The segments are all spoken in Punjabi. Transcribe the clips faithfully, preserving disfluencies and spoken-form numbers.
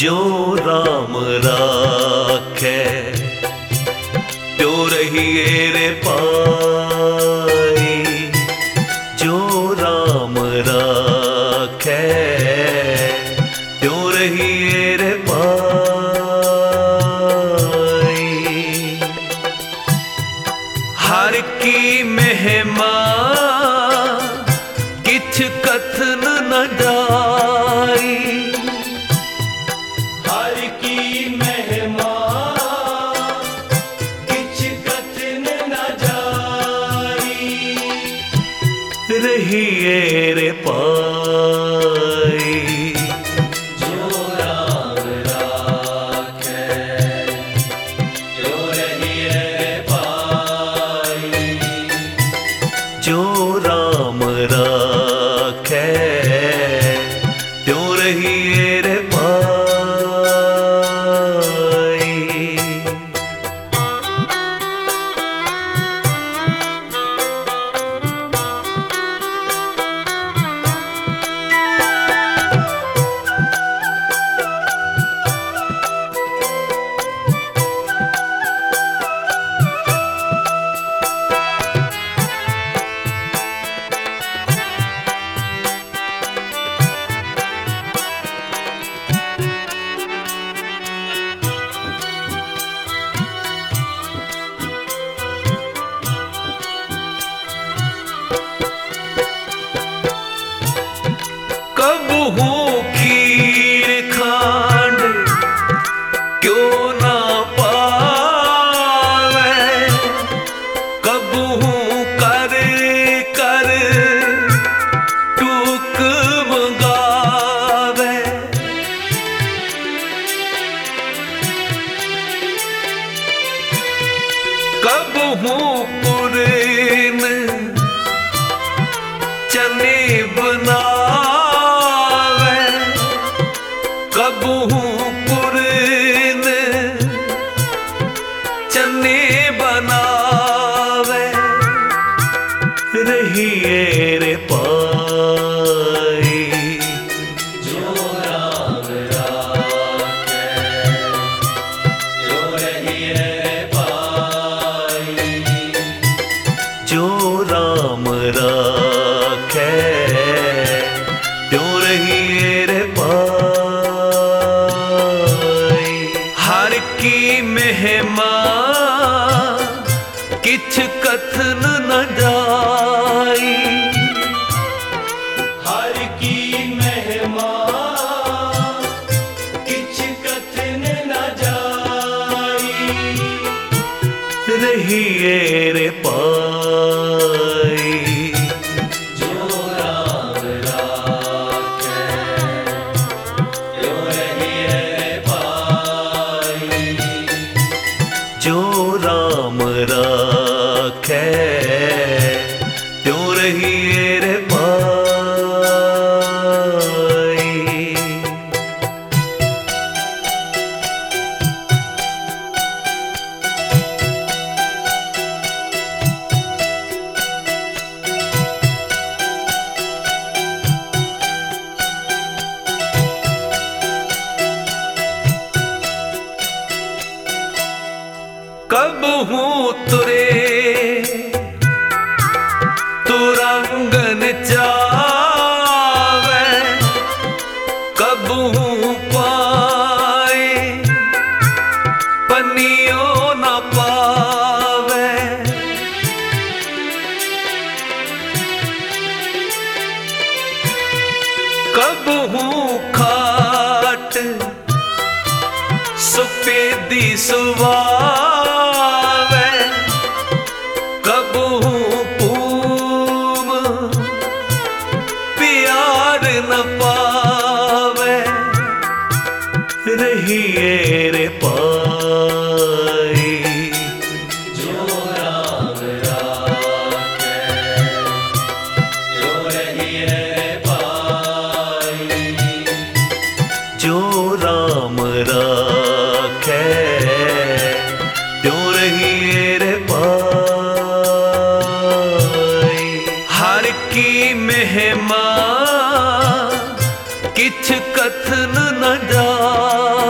जो राम राखे त्यो रहिए रे पाई। जो राम राखे त्यो रहिए रे पाई। हर की महिमा किछ कथन न जाई। हर की महिमा किछ कथन न जाई। रहिए रे पाई। जो राम राखे त्यो रहिए रे पाई। जो राम राखे त्यो रहिए रे पाई। कबहू खीर खांड क्यों ना पावे। कबहू कर कर टूक मंगावे। कबहू पुरन चने बनावे। कबहू पुरन चने बनावे। रहिए रे पाई। जो राम राखे त्यो रहिए रे पाई। जो राम राखे त्यो रहिए रे पाई। हर की महिमा किछ कथन न जाई। हर की महिमा किछ कथन न जाई। रहिए रे पाई। जो राम राखे त्यो रहिए रे पाई। जो राम राखे त्यो रहिए रे पाई। कबहू तुरे तुरंगन चावे। कबहू पाए पनियो न पावे। कबहू खाट सफेदी सुवावे। कबहू पूम प्यार न पावे। रहिए रे पाई। जो राम राखे त्यो रहिए रे पाई। जो राम राखे त्यो रहिए रे पाई। हर की महिमा किछ कथन न जाई।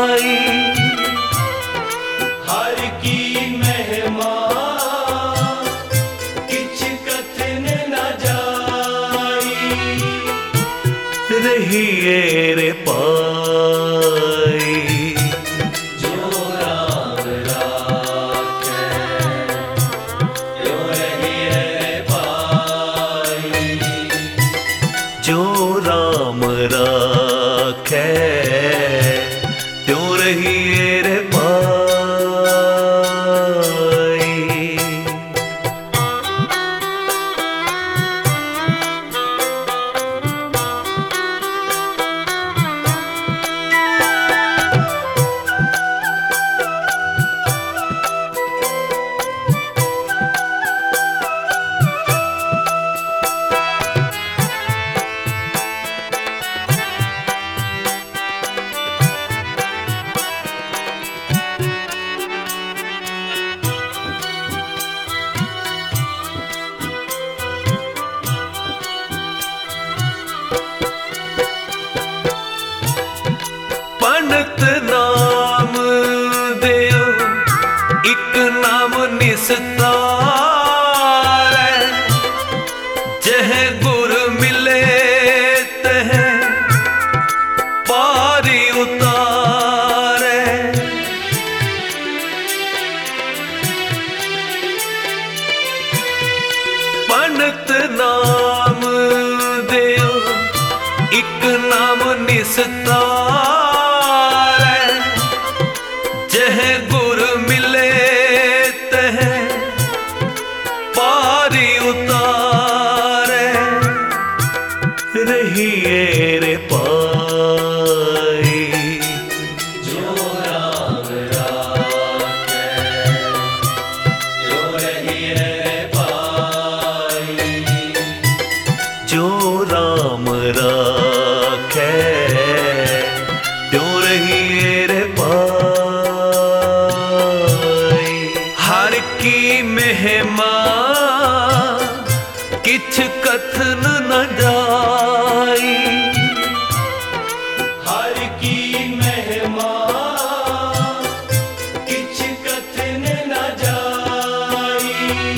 रहिए रे पाई। जो राम राखे त्यों रहिए रे पाई। जो राम राखे त्यों रहिए रे पाई। पंडित नाम देओ एक नाम निस्तारै। जह गुर मिले तह पारी उतारे। पंडित नाम देओ एक नाम निस्तारै। जह गुर मिले तह पारी उतारे। रहिए रे पाई। जो राम राखे त्यों रहिए रे पाई। जो राम राखे त्यों रहिए रे पाई। हर की महिमा किछ कथन न जाई। हर की महिमा किछ कथन न जाई।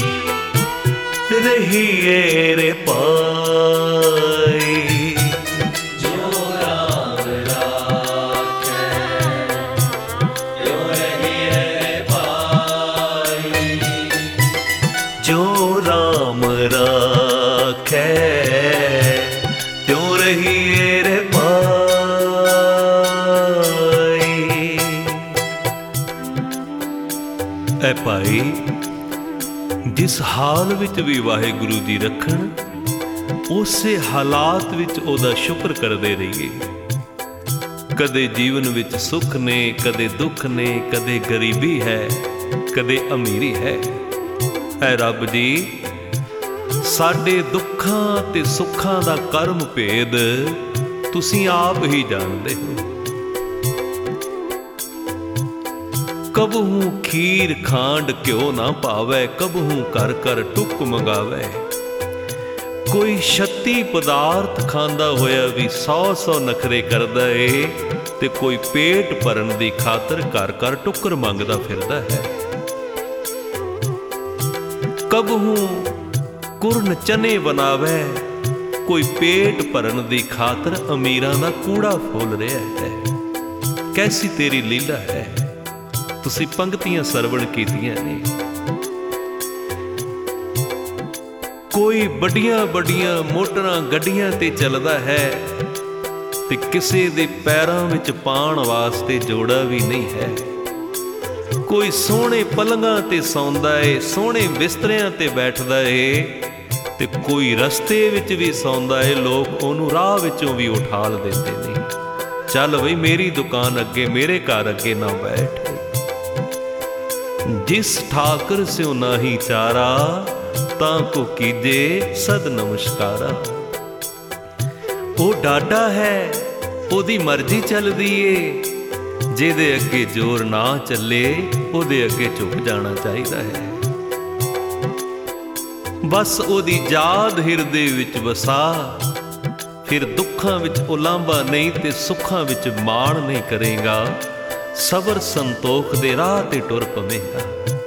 रहिए रे पाई। जो राम राखे त्यों रहिए रे पाई। जो राम राखे त्यों रहिए रे पाई। ऐ भाई, जिस हाल ਵਿੱਚ ਵੀ ਵਾਹਿਗੁਰੂ ਦੀ ਰੱਖਣ, ਉਸੇ ਹਾਲਾਤ ਵਿੱਚ ਉਹਦਾ ਸ਼ੁਕਰ ਕਰਦੇ ਰਹੀਏ। ਕਦੇ ਜੀਵਨ ਵਿੱਚ ਸੁੱਖ ਨੇ, ਕਦੇ ਦੁੱਖ ਨੇ, ਕਦੇ ਗਰੀਬੀ ਹੈ, ਕਦੇ ਅਮੀਰੀ ਹੈ। ਐ ਰੱਬ ਜੀ, ਸਾਡੇ ਦੁੱਖਾਂ ਤੇ ਸੁੱਖਾਂ ਦਾ ਕਰਮ ਭੇਦ ਤੁਸੀਂ ਆਪ ਹੀ ਜਾਣਦੇ ਹੋ। ਕਬਹੂ ਖੀਰ ਖਾਂਡ ਘਿਓ ਨਾ ਭਾਵੈ, ਕਬਹੂ ਕਰ ਕਰ ਟੁੱਕ ਮੰਗਾਵੈ। ਕੋਈ ਛੱਤੀ ਪਦਾਰਥ ਖਾਂਦਾ ਹੋਇਆ ਵੀ ਸੌ ਸੌ ਨਖਰੇ ਕਰਦਾ ਏ, ਤੇ ਕੋਈ ਪੇਟ ਭਰਨ ਦੀ ਖਾਤਰ ਘਰ ਘਰ ਟੁੱਕਰ ਮੰਗਦਾ ਫਿਰਦਾ ਹੈ। ਕਬਹੂ ਕੁਰਨ ਚਨੇ ਬਣਾਵੈ, ਕੋਈ ਪੇਟ ਭਰਨ ਦੀ ਖਾਤਰ ਅਮੀਰਾਂ ਦਾ ਕੂੜਾ ਫੋਲ ਰਿਹਾ ਹੈ। ਕੈਸੀ ਤੇਰੀ ਲੀਲਾ ਹੈ। ਤੁਸੀਂ ਪੰਕਤੀਆਂ ਸਰਵਣ ਕੀਤੀਆਂ ਨੇ। ਕੋਈ ਵੱਡੀਆਂ ਵੱਡੀਆਂ ਮੋਟਰਾਂ ਗੱਡੀਆਂ ਤੇ ਚੱਲਦਾ ਹੈ, ਤੇ ਕਿਸੇ ਦੇ ਪੈਰਾਂ ਵਿੱਚ ਪਾਣ ਵਾਸਤੇ ਜੋੜਾ ਵੀ ਨਹੀਂ ਹੈ। ਕੋਈ ਸੋਹਣੇ ਪਲੰਘਾਂ ਤੇ ਸੌਂਦਾ ਏ, ਸੋਹਣੇ ਬਿਸਤਰਿਆਂ ਤੇ ਬੈਠਦਾ ਏ, ਤੇ ਕੋਈ ਰਸਤੇ ਵਿੱਚ ਵੀ ਸੌਂਦਾ ਏ। ਲੋਕ ਉਹਨੂੰ ਰਾਹ ਵਿੱਚੋਂ ਵੀ ਉਠਾਲ ਦਿੰਦੇ ਨੇ। ਚੱਲ ਬਈ ਮੇਰੀ ਦੁਕਾਨ ਅੱਗੇ, ਮੇਰੇ ਘਰ ਅੱਗੇ ਨਾ ਬੈਠ। जिस ठाकर स्यो नाही चारा, ताको कीजे सद नमस्कारा। ਉਹ ਡਾਡਾ ਹੈ, ਉਹਦੀ ਮਰਜ਼ੀ ਚੱਲਦੀ ਏ। ਜਿਹਦੇ ਅੱਗੇ ਜ਼ੋਰ ਨਾ ਚੱਲੇ, ਉਹਦੇ ਅੱਗੇ ਝੁਕ ਜਾਣਾ ਚਾਹੀਦਾ ਹੈ। ਬਸ ਉਹਦੀ ਯਾਦ ਹਿਰਦੇ ਵਿੱਚ ਵਸਾ, ਫਿਰ ਦੁੱਖਾਂ ਵਿੱਚ ਉਲਾਂਭਾ ਨਹੀਂ ਤੇ ਸੁੱਖਾਂ ਵਿੱਚ ਮਾਣ ਨਹੀਂ ਕਰੇਗਾ। ਸਬਰ ਸੰਤੋਖ ਦੇ ਰਾਹ ਤੇ ਟੁਰ ਪਵੇਂਗਾ।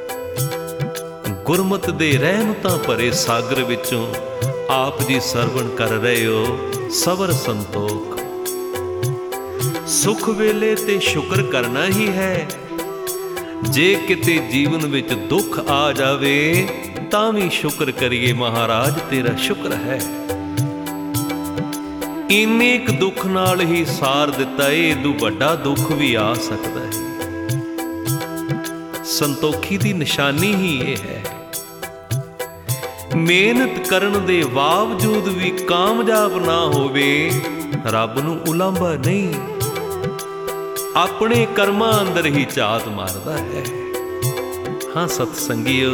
ਗੁਰਮਤ ਦੇ ਰਹਿਮਤਾਂ ਭਰੇ ਸਾਗਰ ਵਿੱਚੋਂ ਆਪ ਜੀ ਸਰਵਣ ਕਰ ਰਹੇ ਹੋ। ਸਬਰ ਸੰਤੋਖ ਸੁਖ ਵੇਲੇ ਤੇ ਸ਼ੁਕਰ ਕਰਨਾ ਹੀ ਹੈ। ਜੇ ਕਿਤੇ ਜੀਵਨ ਵਿੱਚ ਦੁੱਖ ਆ ਜਾਵੇ ਤਾਂ ਵੀ ਸ਼ੁਕਰ ਕਰੀਏ, ਮਹਾਰਾਜ ਤੇਰਾ ਸ਼ੁਕਰ ਹੈ। ਇੰਨੇ ਕੁ ਦੁੱਖ ਨਾਲ ਹੀ ਸਾਰ ਦਿੱਤਾ, ਇਹ ਇਦੋਂ ਵੱਡਾ ਦੁੱਖ ਵੀ ਆ ਸਕਦਾ ਹੈ। ਸੰਤੋਖੀ ਦੀ ਨਿਸ਼ਾਨੀ ਹੀ ਇਹ ਹੈ। ਮਿਹਨਤ ਕਰਨ ਦੇ ਬਾਵਜੂਦ ਵੀ ਕਾਮਯਾਬ ਨਾ ਹੋਵੇ, ਰੱਬ ਨੂੰ ਉਲਾਂਭਾ ਨਹੀਂ, ਆਪਣੇ ਕਰਮਾਂ ਅੰਦਰ ਹੀ ਝਾਤ ਮਾਰਦਾ ਹੈ। ਹਾਂ ਸਤ ਸੰਗੀਓ,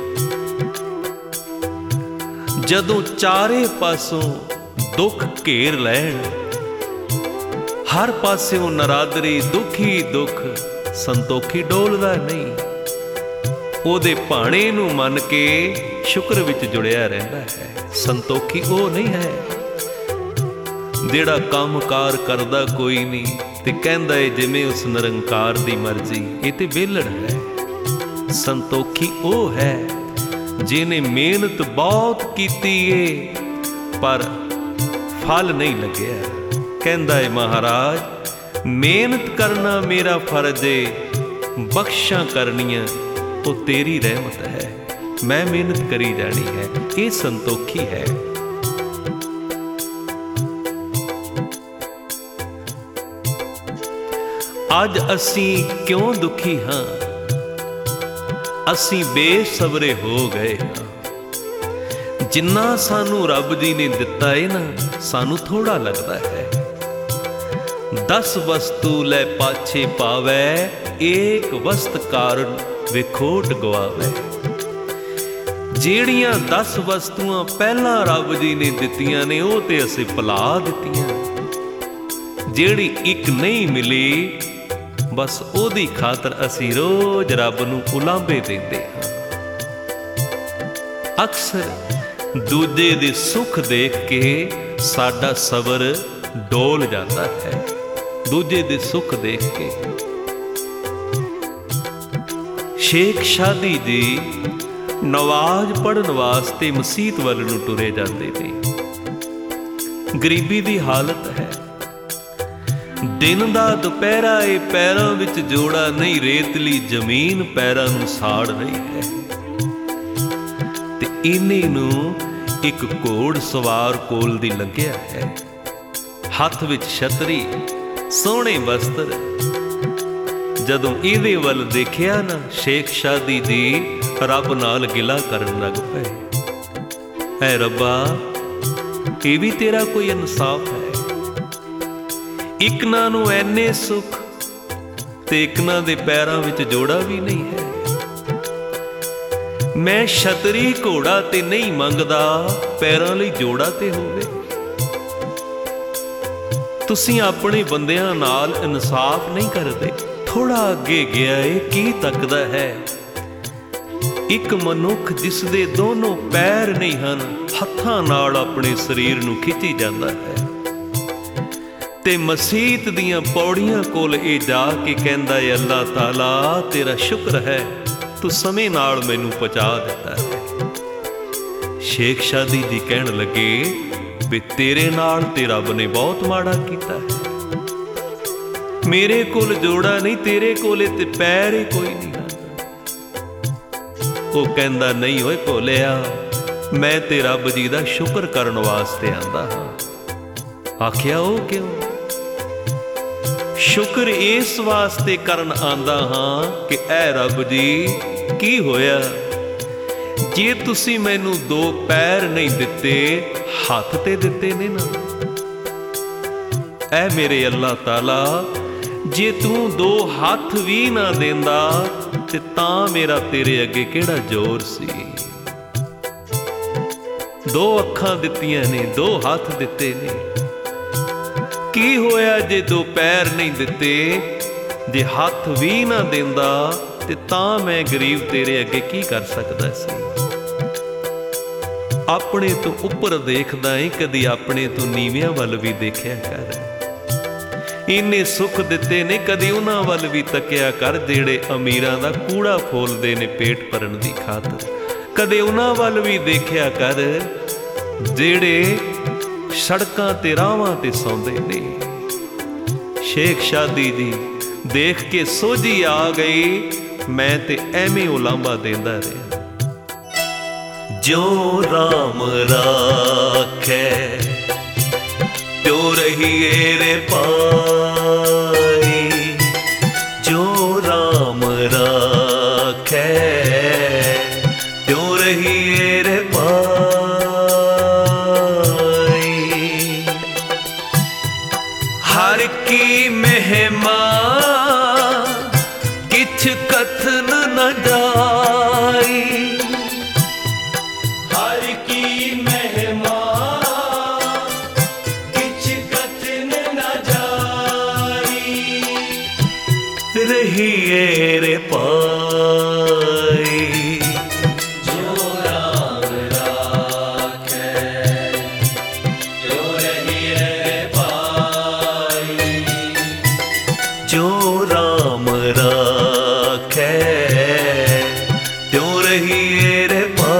ਜਦੋਂ ਚਾਰੇ ਪਾਸੋਂ ਦੁੱਖ ਘੇਰ ਲੈਣ, ਹਰ ਪਾਸਿਓਂ ਨਰਾਦਰੀ ਦੁੱਖ ਹੀ ਦੁੱਖ, ਸੰਤੋਖੀ ਡੋਲਦਾ ਨਹੀਂ। ਉਹਦੇ ਭਾਣੇ ਨੂੰ ਮੰਨ ਕੇ ਸ਼ੁਕਰ ਵਿੱਚ ਜੁੜਿਆ ਰਹਿੰਦਾ ਹੈ। ਸੰਤੋਖੀ ਉਹ ਨਹੀਂ ਹੈ ਜਿਹੜਾ ਕੰਮਕਾਰ ਕਰਦਾ ਕੋਈ ਨਹੀਂ ਤੇ ਕਹਿੰਦਾ ਏ ਜਿਵੇਂ ਉਸ ਨਿਰੰਕਾਰ ਦੀ ਮਰਜ਼ੀ, ਇਹ ਤੇ ਵਿਹਲੜ ਹੈ। ਸੰਤੋਖੀ ਉਹ ਹੈ ਜਿਹਨੇ ਮਿਹਨਤ ਬਹੁਤ ਕੀਤੀ ਏ ਪਰ ਫਲ ਨਹੀਂ ਲੱਗਿਆ। ਕਹਿੰਦਾ ਏ ਮਹਾਰਾਜ, ਮਿਹਨਤ ਕਰਨਾ ਮੇਰਾ ਫਰਜ਼ ਏ, ਬਖਸ਼ਾਂ ਕਰਨੀਆਂ ਉਹ ਤੇਰੀ ਰਹਿਮਤ ਹੈ। ਮੈਂ ਮਿਹਨਤ ਕਰੀ ਜਾਣੀ ਹੈ, ਇਹ ਸੰਤੋਖੀ ਹੈ। ਅੱਜ ਅਸੀਂ ਕਿਉਂ ਦੁਖੀ ਹਾਂ? ਅਸੀਂ ਬੇਸਬਰੇ ਹੋ ਗਏ ਹਾਂ। ਜਿੰਨਾ ਸਾਨੂੰ ਰੱਬ ਜੀ ਨੇ ਦਿੱਤਾ ਏ ਨਾ, ਸਾਨੂੰ ਥੋੜਾ ਲੱਗਦਾ ਹੈ। ਦਸ ਵਸਤੂ ਲੈ ਪਾਛੇ ਪਾਵੈ, ਏਕ ਵਸਤ ਕਾਰਨ ਵਿਖੋਟ ਗਵਾਵੇ। ਜਿਹੜੀਆਂ ਦਸ ਵਸਤੂਆਂ ਪਹਿਲਾਂ ਰੱਬ ਜੀ ਨੇ ਦਿੱਤੀਆਂ ਨੇ, ਉਹ ਤੇ ਅਸੀਂ ਭੁਲਾ ਦਿੱਤੀਆਂ। ਜਿਹੜੀ ਇੱਕ ਨਹੀਂ ਮਿਲੀ, ਬਸ ਉਹਦੀ ਖਾਤਰ ਅਸੀਂ ਰੋਜ਼ ਰੱਬ ਨੂੰ ਉਲਾਂਭੇ ਦਿੰਦੇ ਹਾਂ। ਅਕਸਰ ਦੂਜੇ ਦੇ ਸੁੱਖ ਦੇਖ ਕੇ ਸਾਡਾ ਸਬਰ ਡੋਲ ਜਾਂਦਾ ਹੈ। ਦੂਜੇ ਦੇ ਸੁੱਖ ਦੇਖ ਕੇ ਸ਼ੇਖ ਸ਼ਾਦੀ ਜੀ ਨਵਾਜ਼ ਪੜ੍ਹਨ ਵਾਸਤੇ ਮਸੀਤ ਵੱਲ ਨੂੰ ਟੁਰੇ ਜਾਂਦੇ ਨੇ। ਗਰੀਬੀ ਦੀ ਹਾਲਤ ਹੈ। ਦਿਨ ਦਾ ਦੁਪਹਿਰਾ ਏ, ਪੈਰਾਂ ਵਿੱਚ ਜੋੜਾ ਨਹੀਂ, ਰੇਤਲੀ ਜ਼ਮੀਨ ਪੈਰਾਂ ਨੂੰ ਸਾੜ ਰਹੀ ਹੈ। ਤੇ ਇੰਨੇ ਨੂੰ ਇੱਕ ਘੋੜ ਸਵਾਰ ਕੋਲ ਦੀ ਲੰਘਿਆ ਹੈ, ਹੱਥ ਵਿੱਚ ਛਤਰੀ, ਸੋਹਣੇ ਵਸਤਰ। ਜਦੋਂ ਇਹਦੇ ਵੱਲ ਦੇਖਿਆ ਨਾ, ਸ਼ੇਖ ਸ਼ਾਦੀ ਜੀ ਰੱਬ ਨਾਲ ਗਿਲਾ ਕਰਨ ਲੱਗ ਪਏ। ਐ ਰੱਬਾ, ਇਹ ਵੀ ਤੇਰਾ ਕੋਈ ਇਨਸਾਫ ਹੈ? ਇਕਨਾਂ ਨੂੰ ਐਨੇ ਸੁੱਖ ਤੇ ਇਕਨਾਂ ਦੇ ਪੈਰਾਂ ਵਿੱਚ ਜੋੜਾ ਵੀ ਨਹੀਂ ਹੈ। ਮੈਂ ਛਤਰੀ ਘੋੜਾ ਤੇ ਨਹੀਂ ਮੰਗਦਾ, ਪੈਰਾਂ ਲਈ ਜੋੜਾ ਤੇ ਹੋਵੇ। ਤੁਸੀਂ ਆਪਣੇ ਬੰਦਿਆਂ ਨਾਲ ਇਨਸਾਫ ਨਹੀਂ ਕਰਦੇ। ਥੋੜਾ ਅੱਗੇ ਗਿਆ ਏ, ਕੀ ਤੱਕਦਾ ਹੈ? ਇੱਕ ਮਨੁੱਖ ਜਿਸ ਦੇ ਦੋਨੋਂ ਪੈਰ ਨਹੀਂ ਹਨ, ਹੱਥਾਂ ਨਾਲ ਆਪਣੇ ਸਰੀਰ ਨੂੰ ਖਿੱਚੀ ਜਾਂਦਾ ਹੈ। ਤੇ ਮਸੀਤ ਦੀਆਂ ਪੌੜੀਆਂ ਕੋਲ ਇਹ ਜਾ ਕੇ ਕਹਿੰਦਾ ਏ, ਅੱਲਾਹ ਤਾਲਾ ਤੇਰਾ ਸ਼ੁਕਰ ਹੈ, ਤੂੰ ਸਮੇਂ ਨਾਲ ਮੈਨੂੰ ਪਹੁੰਚਾ ਦਿੱਤਾ ਹੈ। ਸ਼ੇਖ ਸ਼ਾਦੀ ਜੀ ਕਹਿਣ ਲੱਗੇ ਵੀ ਤੇਰੇ ਨਾਲ ਤੇ ਰੱਬ ਨੇ ਬਹੁਤ ਮਾੜਾ ਕੀਤਾ ਹੈ। ਮੇਰੇ ਕੋਲ ਜੋੜਾ ਨਹੀਂ, ਤੇਰੇ ਕੋਲੇ ਤੇ ਪੈਰ ਹੀ ਕੋਈ ਨਹੀਂ ਹਨ। ਉਹ ਕਹਿੰਦਾ, ਨਹੀਂ ਓਏ ਭੋਲਿਆ, ਮੈਂ ਤੇ ਰੱਬ ਜੀ ਦਾ ਸ਼ੁਕਰ ਕਰਨ ਵਾਸਤੇ ਆਂਦਾ ਹਾਂ। ਆਖਿਆ, ਉਹ ਕਿਉਂ? ਸ਼ੁਕਰ ਇਸ ਵਾਸਤੇ ਕਰਨ ਆਂਦਾ ਹਾਂ ਕਿ ਐ ਰੱਬ ਜੀ, ਕੀ ਹੋਇਆ ਜੇ ਤੁਸੀਂ ਮੈਨੂੰ ਦੋ ਪੈਰ ਨਹੀਂ ਦਿੱਤੇ, ਹੱਥ ਤੇ ਦਿੱਤੇ ਨੇ ਨਾ। ਐ ਮੇਰੇ ਅੱਲਾਹ ਤਾਲਾ, ਜੇ ਤੂੰ ਦੋ ਹੱਥ ਵੀ ਨਾ ਦਿੰਦਾ ਤੇ ਤਾਂ ਮੇਰਾ ਤੇਰੇ ਅੱਗੇ ਕਿਹੜਾ ਜ਼ੋਰ ਸੀ। ਦੋ ਅੱਖਾਂ ਦਿੱਤੀਆਂ ਨੇ, ਦੋ ਹੱਥ ਦਿੱਤੇ ਨੇ, ਕੀ ਹੋਇਆ ਜੇ ਦੋ ਪੈਰ ਨਹੀਂ ਦਿੱਤੇ? ਜੇ ਹੱਥ ਵੀ ਨਾ ਦਿੰਦਾ ਤੇ ਤਾਂ ਮੈਂ ਗਰੀਬ ਤੇਰੇ ਅੱਗੇ ਕੀ ਕਰ ਸਕਦਾ ਸੀ। ਆਪਣੇ ਤੋਂ ਉੱਪਰ ਦੇਖਦਾ ਏ, ਕਦੀ ਆਪਣੇ ਤੋਂ ਨੀਵਿਆਂ ਵੱਲ ਵੀ ਦੇਖਿਆ ਕਰ। ਇੰਨੇ ਸੁੱਖ ਦਿੱਤੇ ਨੇ, ਕਦੀ ਉਹਨਾਂ ਵੱਲ ਵੀ ਤੱਕਿਆ ਕਰ ਜਿਹੜੇ ਅਮੀਰਾਂ ਦਾ ਕੂੜਾ ਫੋਲਦੇ ਨੇ ਪੇਟ ਭਰਨ ਦੀ ਖਾਤਰ। ਕਦੇ ਉਹਨਾਂ ਵੱਲ ਵੀ ਦੇਖਿਆ ਕਰ ਜਿਹੜੇ ਸੜਕਾਂ ਤੇ ਰਾਹਾਂ ਤੇ ਸੌਂਦੇ ਨੇ। ਸ਼ੇਖ ਸ਼ਾਦੀ ਜੀ ਦੇਖ ਕੇ ਸੋਝੀ ਆ ਗਈ, ਮੈਂ ਤੇ ਐਵੇਂ ਉਲਾਂਭਾ ਦੇਂਦਾ ਰਿਹਾ। ਜੋ ਰਾਮ ਰਾਖੈ ਤਿਉ ਰਹੀਏ ਰੇ ਪਾਈ, ਜੋ ਰਾਮ ਰਾਖੈ ਤਿਉ ਰਹੀਏ ਰੇ ਪਾਈ। ਹਰ ਕੀ ਮਹਿਮਾ ਕਿਛ ਕਥਨ ਨ ਜਾਈ, हर की महिमा किछ कथन न जाई। रहिए रे पाई, जो राम राखै त्यों रहिए रे पाई। जो राम राखै त्यों रहिए रे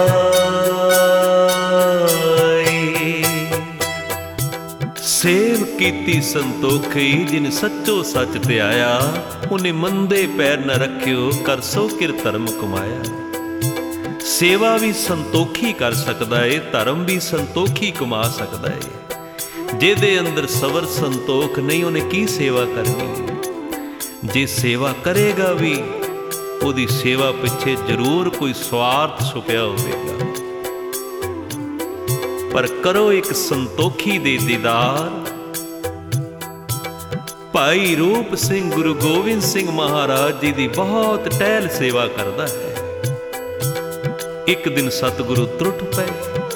सेव कीती संतोखी, जिन सच्चो सच ते आया, उन्हें मंदे पैर न रखियो, कर सो किर धर्म कमाया। सेवा भी संतोखी कर सकता है, धर्म भी संतोखी कमा सकता है। जिहदे अंदर सबर संतोख नहीं, उन्हें की सेवा करनी है। जे सेवा करेगा भी, उहदी सेवा पिछे जरूर कोई स्वार्थ छुपिया होवेगा। पर करो एक संतोखी दे दीदार। भाई रूप सिंह गुरु गोविंद सिंह महाराज जी की बहुत टहल सेवा करता है। एक दिन सतगुरु त्रुट पे,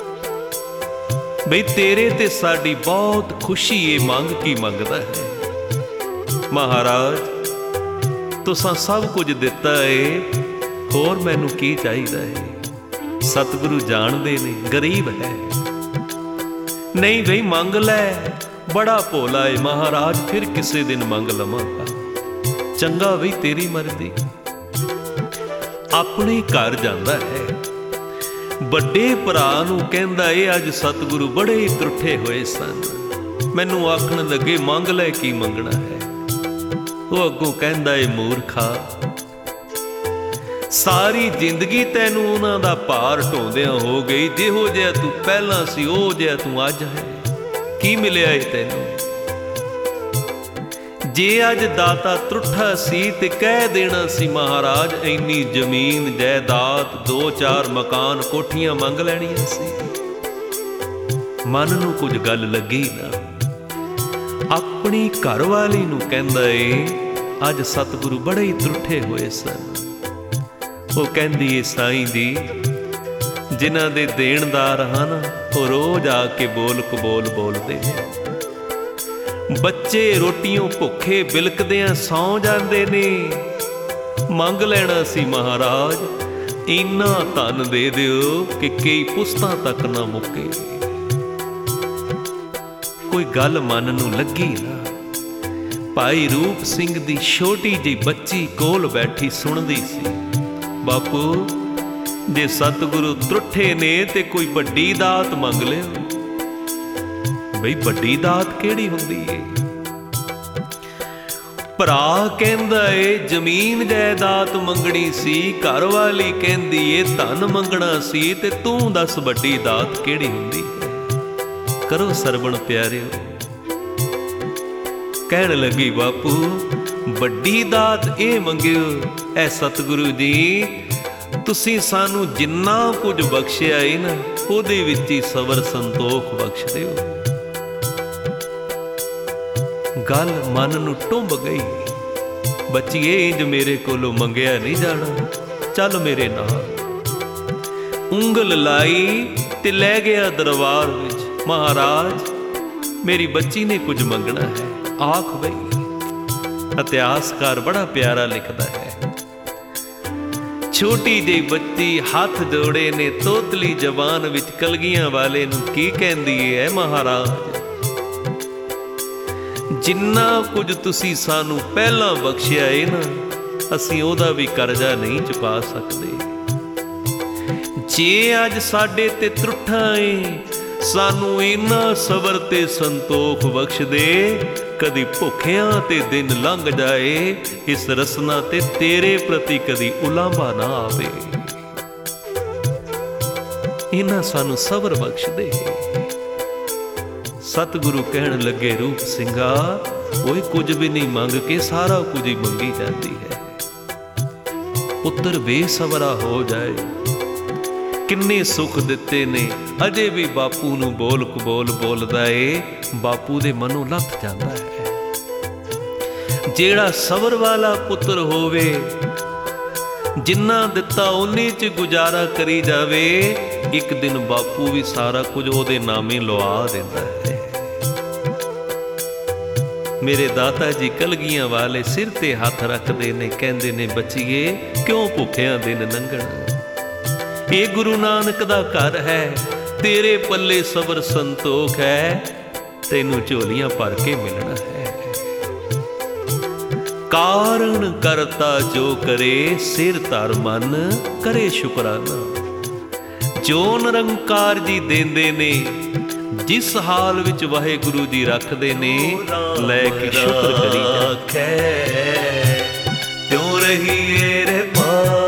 बई तेरे ते साडी बहुत खुशी, ये मंग की मंगदा है। महाराज तुसां सब कुछ दिता है, होर मैनू की चाहिदा है। सतगुरु जानदे ने गरीब है, नहीं बई मंग लै, बड़ा भोला है महाराज, फिर किसी दिन मंग लवांगा। चंगा बई तेरी मर्जी। अपने घर जांदा है, बड़े भरा नूं कहंदा है, अज सतगुरु बड़े ही त्रुठे होए सन, मैनू आखण लगे मंग लै की मंगना है। वो अगों कहंदा है, मूर्खा सारी जिंदगी तैनू उन्हां दा भार ढोंदियां हो गई, जिहो जिहा तू पहलां सी ओह जिहा तू अज है। की मिलिया है तैनू? जे अज दाता त्रुठा सी ते कह देना सी, महाराज इन्नी जमीन जायदाद, दो चार मकान कोठियां मंग लैणियां सी। मन नूं कुछ गल लगी ना, अपनी घरवाली नूं कहंदा ए, अज सतगुरु बड़े ही त्रुठे होए सन। वो कहंदी है, साईं जी जिन्हां दे देणदार हन, वो रोज आके बोल कबोल बोलदे ने। बच्चे रोटियों भुखे बिलकदियां सौ जांदे ने। मंग लैणा सी महाराज, इन्ना धन दे दिओ कि कई पुस्तां तक ना मुके। कोई गल मन नूं लगी ना। भाई रूप सिंह दी छोटी जी बच्ची कोल बैठी सुणदी सी। बापू जे सतगुरु त्रुठे ने ते कोई बड़ी दात मंग लिओ। बई बड़ी दात केड़ी हुंदी है? भरा कहंदा है जमीन जायदाद मंगणी सी, घर वाली कहंदी है धन मंगना सी, ते तू दस बड़ी दात केड़ी हुंदी है? करो सरवण प्यारिओ। कहण लगी, बापू बड़ी दात ए मंगियो, ऐ सतगुरु जी तुसीं सानू जिन्ना कुछ बख्शिया है ना, ਉਹਦੇ ਵਿੱਚ ਹੀ ਸਬਰ ਸੰਤੋਖ ਬਖਸ਼ ਦਿਓ। ਗੱਲ ਮਨ ਨੂੰ ਟੁੰਬ ਗਈ। ਬੱਚੀਏ ਇੰਜ ਮੇਰੇ ਕੋਲੋਂ ਮੰਗਿਆ ਨਹੀਂ ਜਾਣਾ, ਚੱਲ ਮੇਰੇ ਨਾਲ। ਉਂਗਲ ਲਾਈ ਤੇ ਲੈ ਗਿਆ ਦਰਬਾਰ ਵਿੱਚ। ਮਹਾਰਾਜ ਮੇਰੀ ਬੱਚੀ ਨੇ ਕੁਝ ਮੰਗਣਾ ਹੈ, ਆਖ ਬਈ। ਇਤਿਹਾਸਕਾਰ ਬੜਾ ਪਿਆਰਾ ਲਿਖਦਾ ਹੈ, ਛੋਟੀ ਜਿਹੀ ਬੱਚੀ ਹੱਥ ਜੋੜੇ ਨੇ, ਤੋਤਲੀ ਜ਼ਬਾਨ ਵਿੱਚ ਕਲਗੀਆਂ ਵਾਲੇ ਨੂੰ ਕੀ ਕਹਿੰਦੀ ਹੈ, ਮਹਾਰਾਜ ਜਿੰਨਾ ਕੁਝ ਤੁਸੀਂ ਸਾਨੂੰ ਪਹਿਲਾਂ ਬਖਸ਼ਿਆ ਏ ਨਾ, ਅਸੀਂ ਉਹਦਾ ਵੀ ਕਰਜ਼ਾ ਨਹੀਂ ਚੁਕਾ ਸਕਦੇ। ਜੇ ਅੱਜ ਸਾਡੇ ਤੇ ਤਰੁੱਠਾਂ ਏ, ਸਾਨੂੰ ਇਨਾ ਸਬਰ ਤੇ ਸੰਤੋਖ ਬਖਸ਼ ਦੇ, ਕਦੀ ਭੁੱਖਿਆਂ ਤੇ ਦਿਨ ਲੰਘ ਜਾਏ, ਇਸ ਰਸਨਾ ਤੇ ਤੇਰੇ ਪ੍ਰਤੀ ਕਦੀ ਉਲਾਂਭਾ ਨਾ ਆਵੇ। ਇਨਾ ਸਾਨੂੰ ਸਬਰ ਬਖਸ਼ ਦੇ। ਸਤਿਗੁਰੂ ਕਹਿਣ ਲੱਗੇ, ਰੂਪ ਸਿੰਘਾ, ਕੋਈ ਕੁਝ ਵੀ ਨਹੀਂ ਮੰਗ ਕੇ ਸਾਰਾ ਕੁਝ ਹੀ ਮੰਗੀ ਜਾਂਦੀ ਹੈ। ਪੁੱਤਰ ਬੇਸਬਰਾ ਹੋ ਜਾਏ, ਕਿੰਨੇ ਸੁੱਖ ਦਿੱਤੇ ਨੇ, ਅਜੇ ਵੀ ਬਾਪੂ ਨੂੰ ਬੋਲ ਕਬੋਲ ਬੋਲਦਾ ਏ, ਬਾਪੂ ਦੇ ਮਨੋਂ ਲੱਥ ਜਾਂਦਾ ਹੈ। ਜਿਹੜਾ ਸਬਰ ਵਾਲਾ ਪੁੱਤਰ ਹੋਵੇ, ਜਿੰਨਾ ਦਿੱਤਾ ਉਨੇ 'ਚ ਗੁਜ਼ਾਰਾ ਕਰੀ ਜਾਵੇ, ਇੱਕ ਦਿਨ ਬਾਪੂ ਵੀ ਸਾਰਾ ਕੁਝ ਉਹਦੇ ਨਾਮੇ ਲਵਾ ਦਿੰਦਾ ਹੈ। ਮੇਰੇ ਦਾਤਾ ਜੀ ਕਲਗੀਆਂ ਵਾਲੇ ਸਿਰ ਤੇ ਹੱਥ ਰੱਖਦੇ ਨੇ, ਕਹਿੰਦੇ ਨੇ, ਬੱਚੀਏ ਕਿਉਂ ਭੁੱਖਿਆਂ ਦਿਨ ਲੰਘਣ, ਇਹ ਗੁਰੂ ਨਾਨਕ ਦਾ ਘਰ ਹੈ, ਤੇਰੇ ਪੱਲੇ ਸਬਰ ਸੰਤੋਖ ਹੈ, ਤੈਨੂੰ ਝੋਲੀਆਂ ਭਰ ਕੇ ਮਿਲਣਾ ਹੈ। ਕਾਰਨ ਕਰਤਾ ਜੋ ਕਰੇ, ਸਿਰ ਧਰ ਮਨ ਕਰੇ ਸ਼ੁਕਰਾਨਾ। ਜੋ ਨਿਰੰਕਾਰ ਜੀ ਦੇਂਦੇ ਨੇ, ਜਿਸ ਹਾਲ ਵਿੱਚ ਵਾਹਿਗੁਰੂ ਜੀ ਰੱਖਦੇ ਨੇ, ਲੈ ਕੇ ਸ਼ੁਕਰ ਕਰੀ ਜਾ। ਤਿਉ ਰਹੀਏ ਰੇ